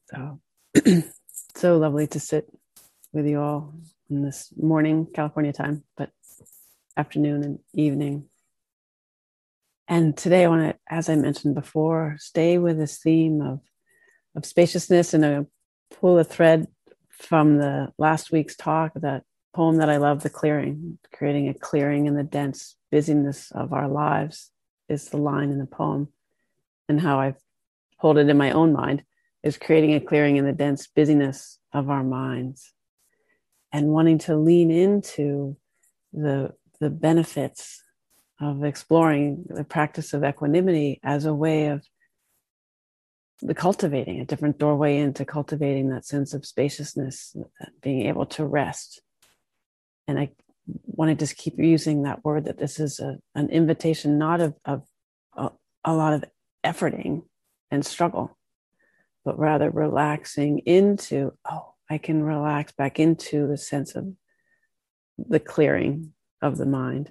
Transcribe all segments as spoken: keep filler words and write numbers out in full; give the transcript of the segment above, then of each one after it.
So, so lovely to sit with you all in this morning, California time, but afternoon and evening. And today I want to, as I mentioned before, stay with this theme of, of spaciousness, and I pull a thread from the last week's talk, that poem that I love, The Clearing. Creating a clearing in the dense busyness of our lives is the line in the poem. And how I've pulled it in my own mind is creating a clearing in the dense busyness of our minds, and wanting to lean into the, the benefits of exploring the practice of equanimity as a way of the cultivating a different doorway into cultivating that sense of spaciousness, being able to rest. And I want to just keep using that word, that this is a, an invitation, not of, of a, a lot of efforting and struggle, but rather relaxing into, oh, I can relax back into the sense of the clearing of the mind,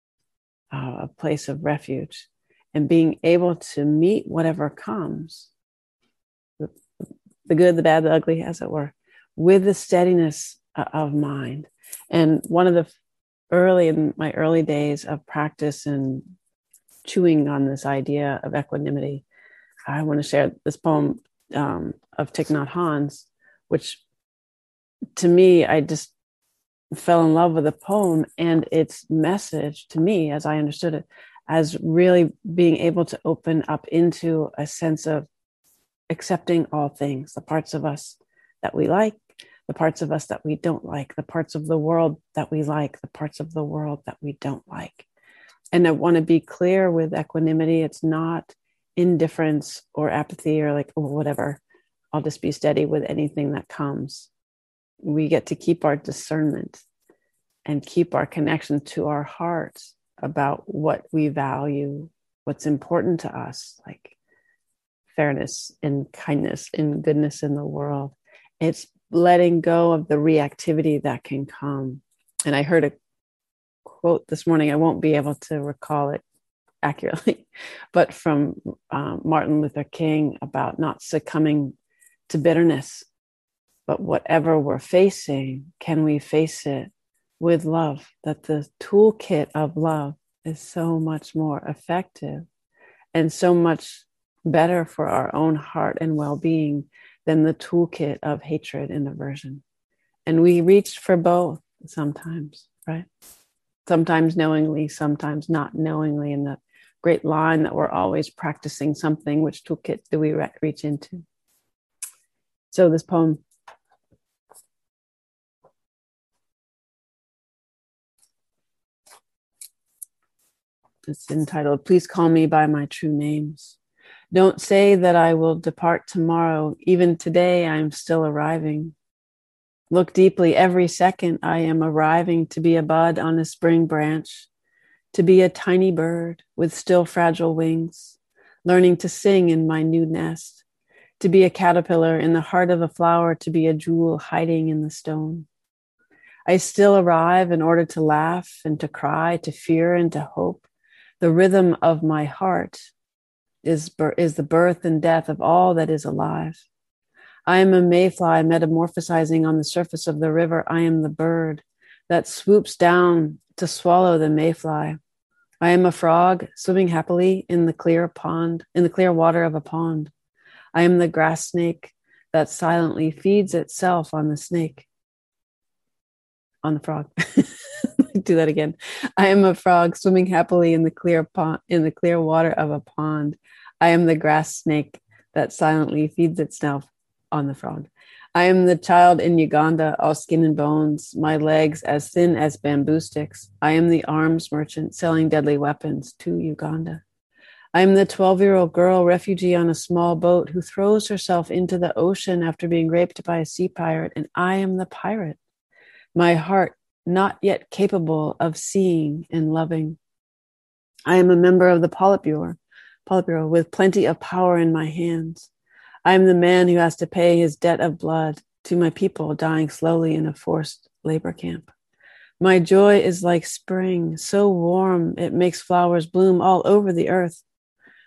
uh, a place of refuge, and being able to meet whatever comes, the, the good, the bad, the ugly, as it were, with the steadiness of mind. And one of the early, in my early days of practice and chewing on this idea of equanimity, I want to share this poem um, of Thich Nhat Hanh's, which to me, I just fell in love with the poem and its message to me, as I understood it, as really being able to open up into a sense of accepting all things, the parts of us that we like, the parts of us that we don't like, the parts of the world that we like, the parts of the world that we don't like. And I want to be clear with equanimity. It's not indifference or apathy or like, oh, whatever, I'll just be steady with anything that comes. We get to keep our discernment and keep our connection to our hearts about what we value, what's important to us, like fairness and kindness and goodness in the world. It's letting go of the reactivity that can come. And I heard a quote this morning, I won't be able to recall it accurately, but from um, Martin Luther King, about not succumbing to bitterness, but whatever we're facing, can we face it with love? That the toolkit of love is so much more effective and so much better for our own heart and well-being than the toolkit of hatred and aversion. And we reach for both sometimes, right? Sometimes knowingly, sometimes not knowingly. And the great line that we're always practicing something, which toolkit do we re- reach into? So this poem, it's entitled, Please Call Me by My True Names. Don't say that I will depart tomorrow. Even today, I am still arriving. Look deeply. Every second, I am arriving to be a bud on a spring branch, to be a tiny bird with still fragile wings, learning to sing in my new nest, to be a caterpillar in the heart of a flower, to be a jewel hiding in the stone. I still arrive in order to laugh and to cry, to fear and to hope. The rhythm of my heart is, is the birth and death of all that is alive. I am a mayfly metamorphosizing on the surface of the river. I am the bird that swoops down to swallow the mayfly. I am a frog swimming happily in the clear pond, in the clear water of a pond. I am the grass snake that silently feeds itself on the snake, on the frog. Do that again. I am a frog swimming happily in the clear pond, in the clear water of a pond. I am the grass snake that silently feeds itself on the frog. I am the child in Uganda, all skin and bones, my legs as thin as bamboo sticks. I am the arms merchant selling deadly weapons to Uganda. I am the twelve-year-old girl refugee on a small boat who throws herself into the ocean after being raped by a sea pirate, and I am the pirate, my heart not yet capable of seeing and loving. I am a member of the Politburo, Politburo with plenty of power in my hands. I am the man who has to pay his debt of blood to my people dying slowly in a forced labor camp. My joy is like spring, so warm it makes flowers bloom all over the earth.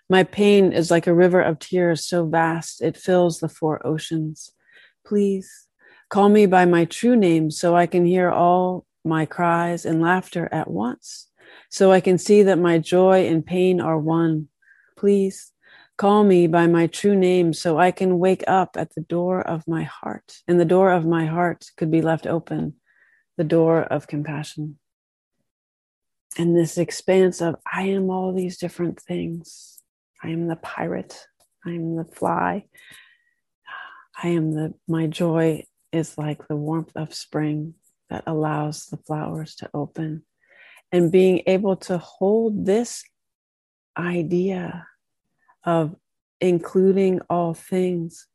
My pain is like a river of tears so vast it fills the four oceans. Please call me by my true name so I can hear all my cries and laughter at once, so I can see that my joy and pain are one. Please call me by my true name so I can wake up at the door of my heart, and the door of my heart could be left open, the door of compassion. And this expanse of, I am all these different things. I am the pirate. I am the fly. I am the, my joy is like the warmth of spring that allows the flowers to open. And being able to hold this idea of including all things,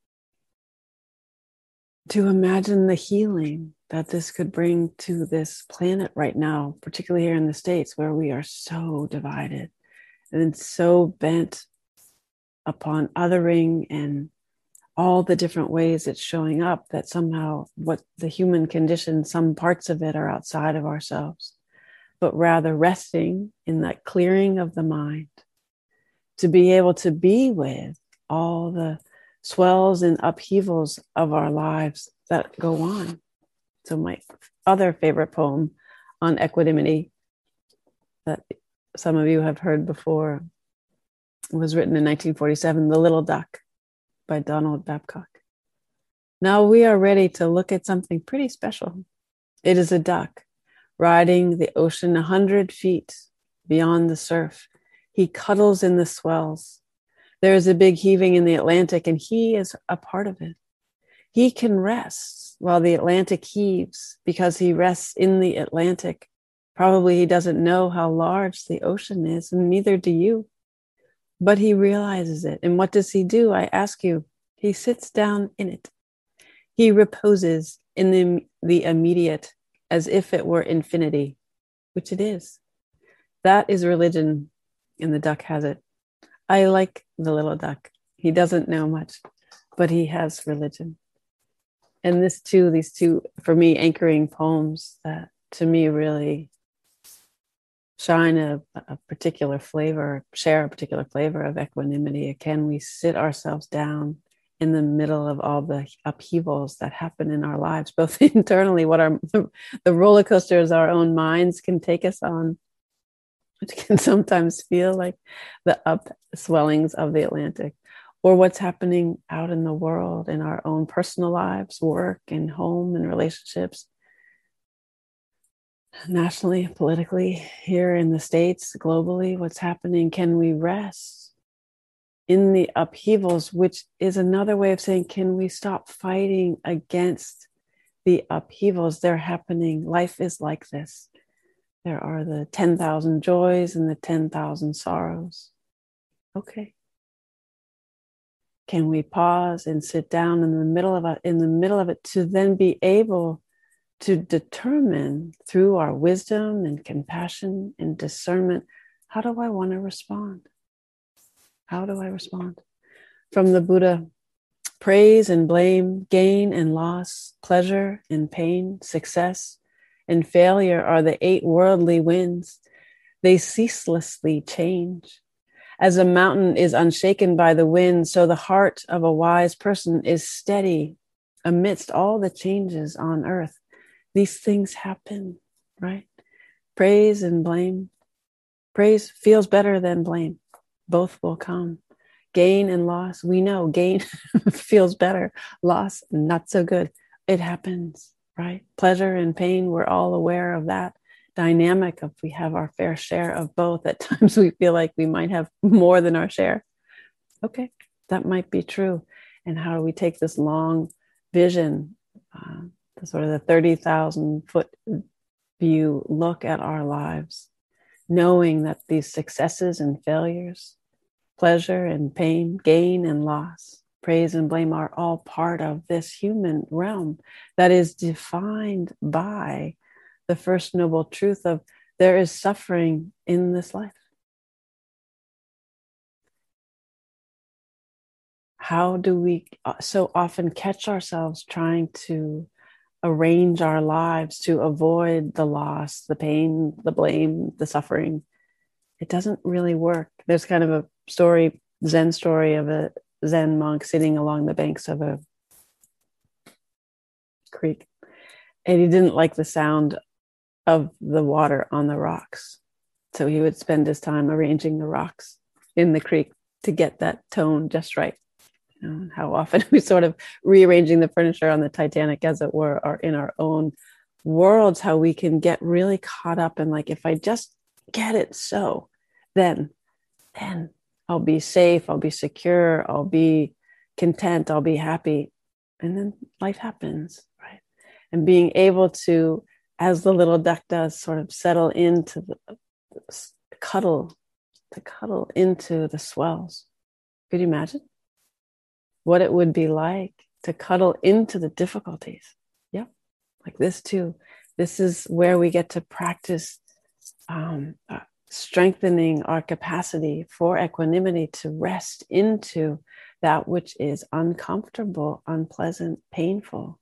to imagine the healing that this could bring to this planet right now, particularly here in the States, where we are so divided and so bent upon othering and all the different ways it's showing up, that somehow what the human condition, some parts of it are outside of ourselves, but rather resting in that clearing of the mind to be able to be with all the swells and upheavals of our lives that go on. So my other favorite poem on equanimity that some of you have heard before was written in nineteen forty-seven, The Little Duck by Donald Babcock. Now we are ready to look at something pretty special. It is a duck riding the ocean a hundred feet beyond the surf. He cuddles in the swells. There is a big heaving in the Atlantic, and he is a part of it. He can rest while the Atlantic heaves because he rests in the Atlantic. Probably he doesn't know how large the ocean is, and neither do you. But he realizes it. And what does he do? I ask you. He sits down in it. He reposes in the, the immediate as if it were infinity, which it is. That is religion, and the duck has it. I like the little duck. He doesn't know much, but he has religion. And this too, these two, for me, anchoring poems that to me really shine a, a particular flavor, share a particular flavor of equanimity. Can we sit ourselves down in the middle of all the upheavals that happen in our lives, both internally, what our the roller coasters our own minds can take us on, which can sometimes feel like the upswellings of the Atlantic, or what's happening out in the world in our own personal lives, work and home and relationships, nationally, politically, here in the States, globally, what's happening. Can we rest in the upheavals, which is another way of saying, can we stop fighting against the upheavals? They're happening. Life is like this. There are the ten thousand joys and the ten thousand sorrows. Okay. Can we pause and sit down in the middle of it, in the middle of it, to then be able to determine through our wisdom and compassion and discernment, how do I want to respond? How do I respond? From the Buddha, praise and blame, gain and loss, pleasure and pain, success and failure are the eight worldly winds. They ceaselessly change. As a mountain is unshaken by the wind, so the heart of a wise person is steady amidst all the changes on earth. These things happen, right? Praise and blame. Praise feels better than blame. Both will come. Gain and loss. We know gain feels better. Loss, not so good. It happens, right? Pleasure and pain, we're all aware of that dynamic of we have our fair share of both. At times we feel like we might have more than our share. Okay, that might be true. And how do we take this long vision, uh, the sort of the thirty thousand foot view look at our lives, knowing that these successes and failures, pleasure and pain, gain and loss, praise and blame are all part of this human realm that is defined by the first noble truth of there is suffering in this life. How do we so often catch ourselves trying to arrange our lives to avoid the loss, the pain, the blame, the suffering? It doesn't really work. There's kind of a story Zen story of a Zen monk sitting along the banks of a creek, and he didn't like the sound of the water on the rocks. So he would spend his time arranging the rocks in the creek to get that tone just right. You know, how often we sort of rearranging the furniture on the Titanic, as it were, or in our own worlds, how we can get really caught up in like, if I just get it so, then, then I'll be safe, I'll be secure, I'll be content, I'll be happy. And then life happens, right? And being able to, as the little duck does, sort of settle into the, the cuddle, to cuddle into the swells. Could you imagine what it would be like to cuddle into the difficulties? Yep, like this too. This is where we get to practice um, uh, strengthening our capacity for equanimity to rest into that which is uncomfortable, unpleasant, painful.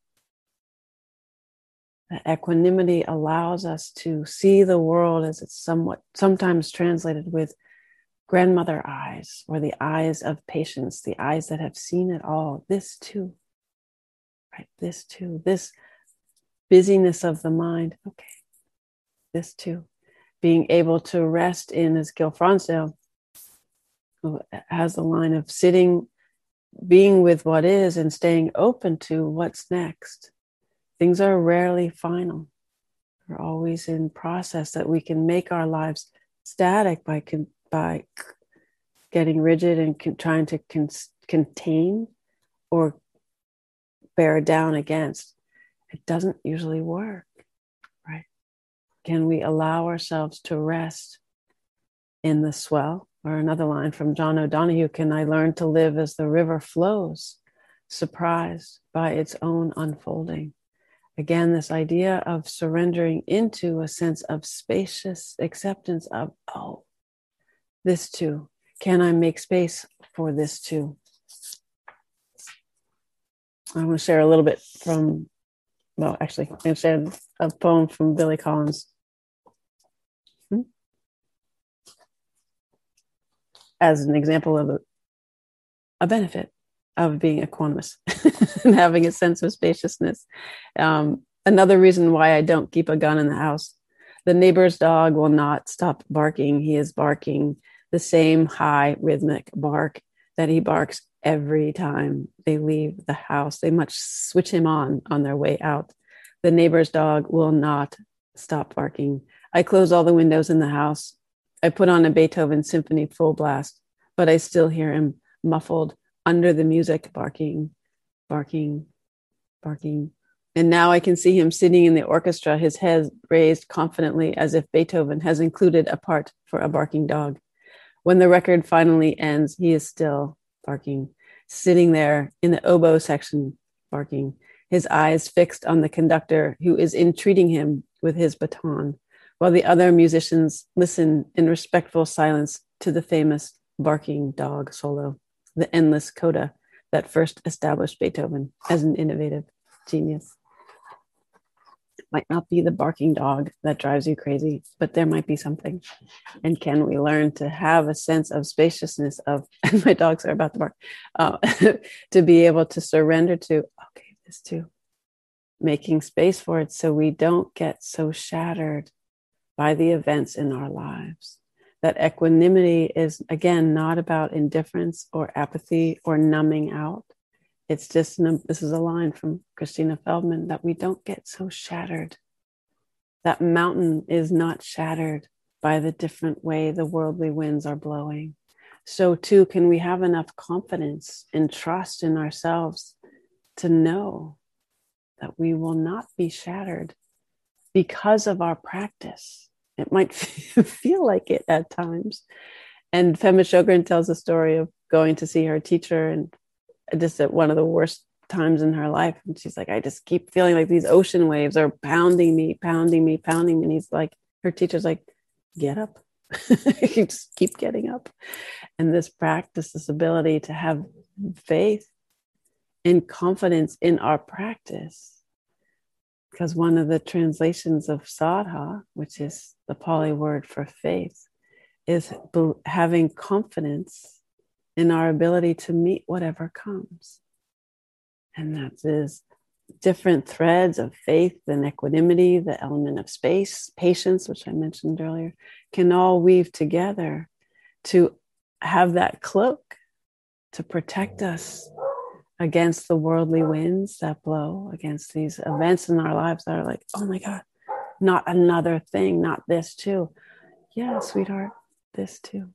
That equanimity allows us to see the world as it's somewhat sometimes translated with grandmother eyes, or the eyes of patience, the eyes that have seen it all. This too, right? This too, this busyness of the mind. Okay, this too, being able to rest in, as Gil Fronsdale, who has the line of sitting, being with what is, and staying open to what's next. Things are rarely final. We're always in process, that we can make our lives static by con- by getting rigid and con- trying to con- contain or bear down against. It doesn't usually work, right? Can we allow ourselves to rest in the swell? Or another line from John O'Donohue, can I learn to live as the river flows, surprised by its own unfolding? Again, this idea of surrendering into a sense of spacious acceptance of, oh, this too. Can I make space for this too? I want to share a little bit from, well, actually, I'm going to share a poem from Billy Collins. Hmm? As an example of a, a benefit of being equanimous and having a sense of spaciousness. Um, another reason why I don't keep a gun in the house. The neighbor's dog will not stop barking. He is barking the same high rhythmic bark that he barks every time they leave the house. They must switch him on on their way out. The neighbor's dog will not stop barking. I close all the windows in the house. I put on a Beethoven symphony full blast, but I still hear him muffled under the music, barking, barking, barking. And now I can see him sitting in the orchestra, his head raised confidently as if Beethoven has included a part for a barking dog. When the record finally ends, he is still barking, sitting there in the oboe section, barking, his eyes fixed on the conductor who is entreating him with his baton, while the other musicians listen in respectful silence to the famous barking dog solo, the endless coda that first established Beethoven as an innovative genius. It might not be the barking dog that drives you crazy, but there might be something. And can we learn to have a sense of spaciousness of, and my dogs are about to bark, uh, to be able to surrender to, okay, this too, making space for it so we don't get so shattered by the events in our lives. That equanimity is, again, not about indifference or apathy or numbing out. It's just, this is a line from Christina Feldman, that we don't get so shattered. That mountain is not shattered by the different way the worldly winds are blowing. So too, can we have enough confidence and trust in ourselves to know that we will not be shattered because of our practice. It might feel like it at times. And Pema Chodron tells a story of going to see her teacher, and just at one of the worst times in her life. And she's like, I just keep feeling like these ocean waves are pounding me, pounding me, pounding me. And he's like, her teacher's like, get up. You just keep getting up. And this practice, this ability to have faith and confidence in our practice. Because one of the translations of sadha, which is the Pali word for faith, is having confidence in our ability to meet whatever comes. And that is different threads of faith and equanimity, the element of space, patience, which I mentioned earlier, can all weave together to have that cloak to protect us against the worldly winds that blow, against these events in our lives that are like, oh my God, not another thing, not this too. Yeah, sweetheart, this too.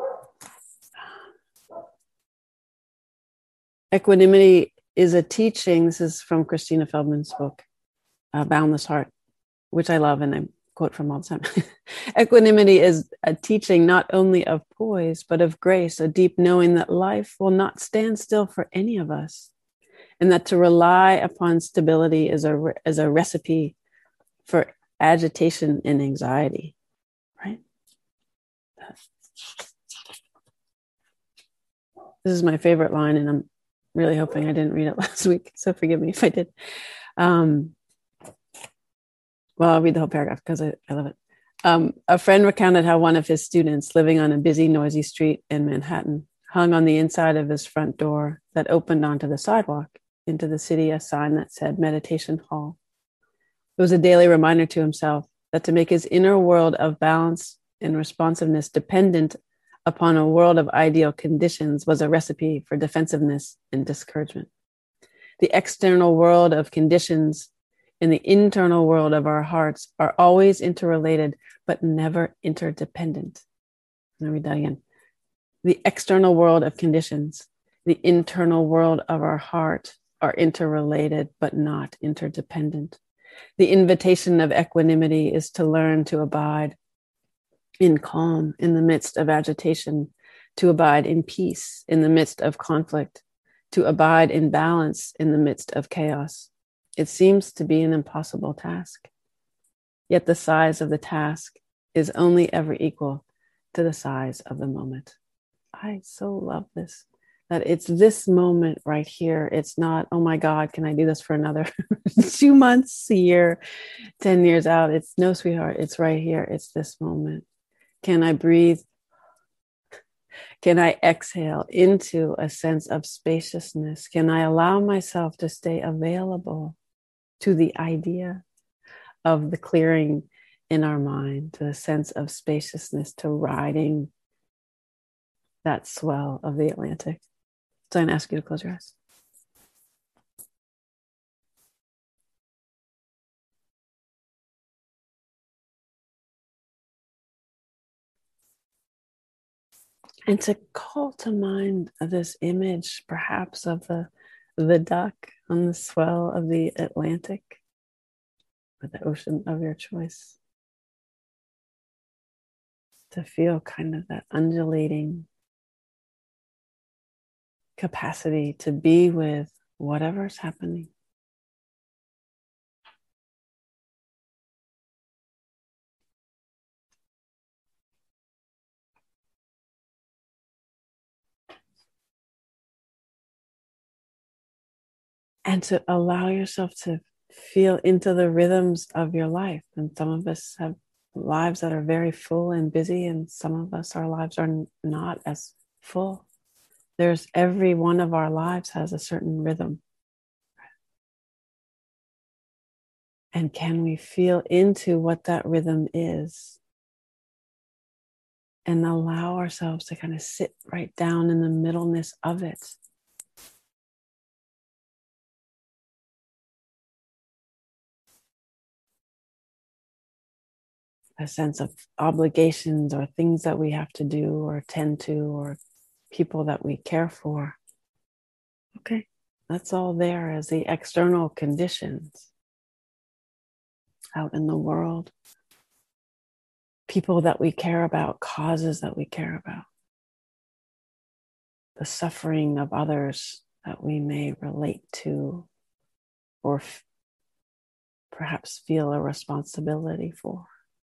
Equanimity is a teaching. This is from Christina Feldman's book, uh, Boundless Heart, which I love and I quote from all the time. Equanimity is a teaching not only of poise, but of grace, a deep knowing that life will not stand still for any of us, and that to rely upon stability is a, is a recipe for agitation and anxiety, right? This is my favorite line, and I'm really hoping I didn't read it last week, so forgive me if I did. Um, well, I'll read the whole paragraph because I, I love it. Um, a friend recounted how one of his students, living on a busy, noisy street in Manhattan, hung on the inside of his front door that opened onto the sidewalk into the city a sign that said Meditation Hall. It was a daily reminder to himself that to make his inner world of balance and responsiveness dependent upon a world of ideal conditions was a recipe for defensiveness and discouragement. The external world of conditions and the internal world of our hearts are always interrelated, but never interdependent. Let me read that again. The external world of conditions, the internal world of our heart are interrelated, but not interdependent. The invitation of equanimity is to learn to abide in calm in the midst of agitation, to abide in peace in the midst of conflict, to abide in balance in the midst of chaos. It seems to be an impossible task. Yet the size of the task is only ever equal to the size of the moment. I so love this, that it's this moment right here. It's not, oh my God, can I do this for another two months, a year, ten years out? It's no, sweetheart, it's right here. It's this moment. Can I breathe? Can I exhale into a sense of spaciousness? Can I allow myself to stay available to the idea of the clearing in our mind, to the sense of spaciousness, to riding that swell of the Atlantic? So I'm going to ask you to close your eyes. And to call to mind this image, perhaps, of the, the duck on the swell of the Atlantic, or the ocean of your choice. To feel kind of that undulating capacity to be with whatever's happening. And to allow yourself to feel into the rhythms of your life. And some of us have lives that are very full and busy, and some of us, our lives are not as full. There's every one of our lives has a certain rhythm. And can we feel into what that rhythm is and allow ourselves to kind of sit right down in the middleness of it? A sense of obligations or things that we have to do or tend to or people that we care for. Okay, that's all there as the external conditions out in the world. People that we care about, causes that we care about. The suffering of others that we may relate to or f- perhaps feel a responsibility for.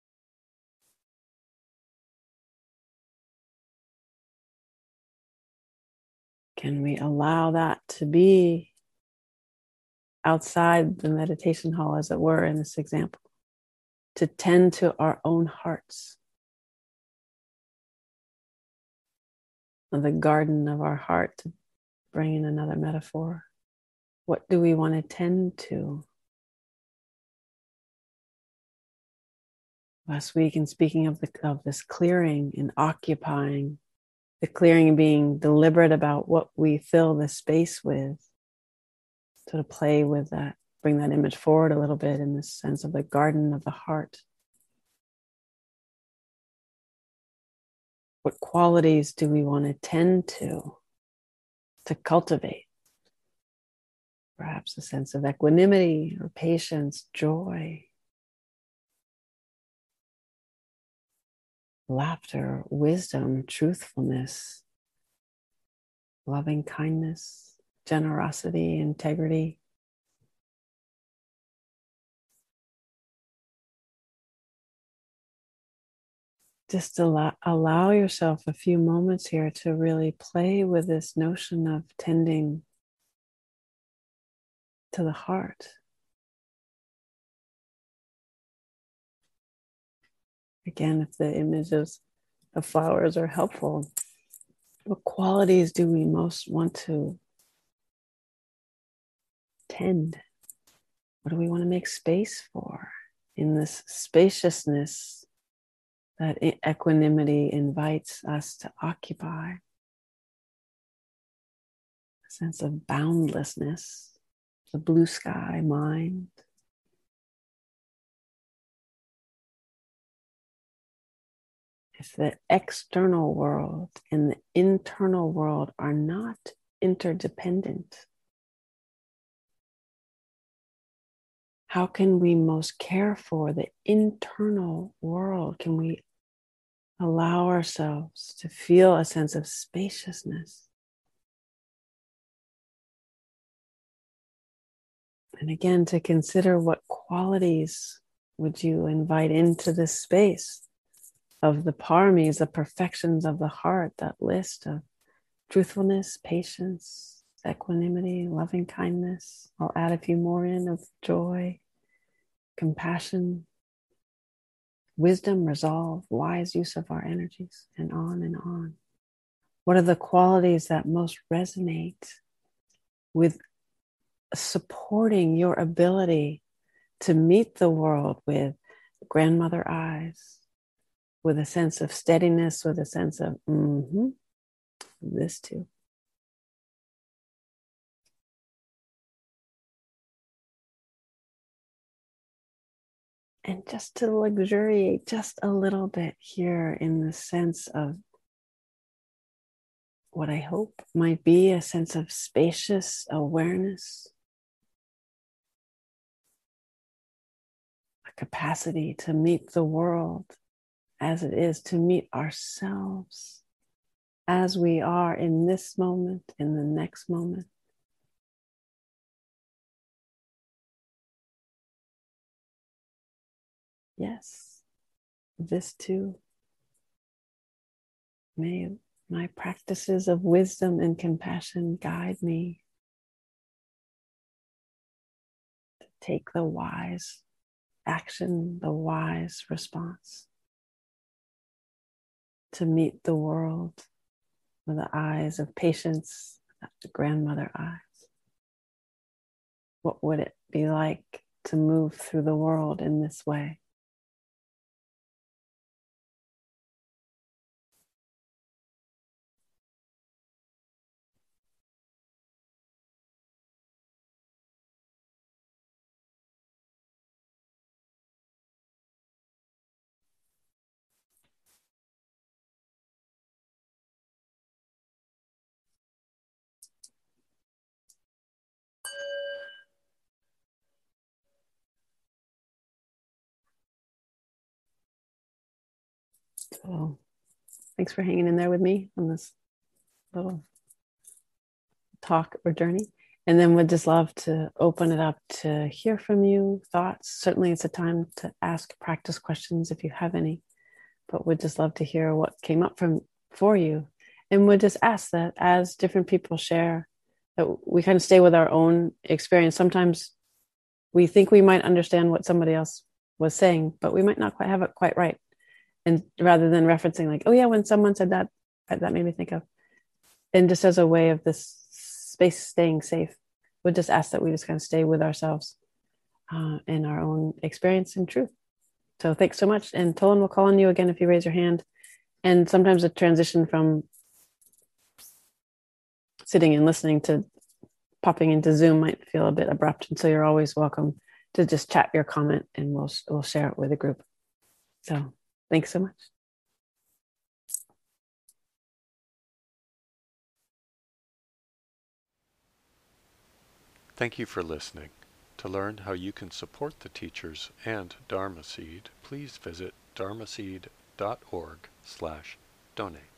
Can we allow that to be outside the meditation hall, as it were, in this example, to tend to our own hearts? of the garden of our heart, to bring in another metaphor. What do we want to tend to? Last week, in speaking of the of this clearing and occupying, the clearing being deliberate about what we fill the space with. So to play with that, bring that image forward a little bit in the sense of the garden of the heart. What qualities do we want to tend to, to cultivate? Perhaps a sense of equanimity or patience, joy, laughter, wisdom, truthfulness, loving kindness, generosity, integrity. Just allow, allow yourself a few moments here to really play with this notion of tending to the heart. Again, if the images of flowers are helpful, what qualities do we most want to tend? What do we want to make space for in this spaciousness that equanimity invites us to occupy? A sense of boundlessness, the blue sky mind. If the external world and the internal world are not interdependent, how can we most care for the internal world? Can we allow ourselves to feel a sense of spaciousness? And again, to consider what qualities would you invite into this space of the paramis, the perfections of the heart, that list of truthfulness, patience, equanimity, loving kindness. I'll add a few more in of joy, compassion, wisdom, resolve, wise use of our energies, and on and on. What are the qualities that most resonate with supporting your ability to meet the world with grandmother eyes, with a sense of steadiness, with a sense of, mm-hmm, this too. And just to luxuriate just a little bit here in the sense of what I hope might be a sense of spacious awareness, a capacity to meet the world as it is, to meet ourselves as we are in this moment, in the next moment. Yes, this too. May my practices of wisdom and compassion guide me to take the wise action, the wise response, to meet the world with the eyes of patience, the grandmother eyes. What would it be like to move through the world in this way? So thanks for hanging in there with me on this little talk or journey. And then would just love to open it up to hear from you, thoughts. Certainly it's a time to ask practice questions if you have any, but would just love to hear what came up from for you. And would just ask that as different people share, that we kind of stay with our own experience. Sometimes we think we might understand what somebody else was saying, but we might not quite have it quite right. And rather than referencing like, oh yeah, when someone said that, that made me think of, and just as a way of this space staying safe, we'll just ask that we just kind of stay with ourselves uh, in our own experience and truth. So thanks so much. And Tolan will call on you again if you raise your hand. And sometimes a transition from sitting and listening to popping into Zoom might feel a bit abrupt. And so you're always welcome to just chat your comment and we'll, we'll share it with the group. So thanks so much. Thank you for listening. To learn how you can support the teachers and Dharma Seed, please visit dharmaseed dot org slash donate.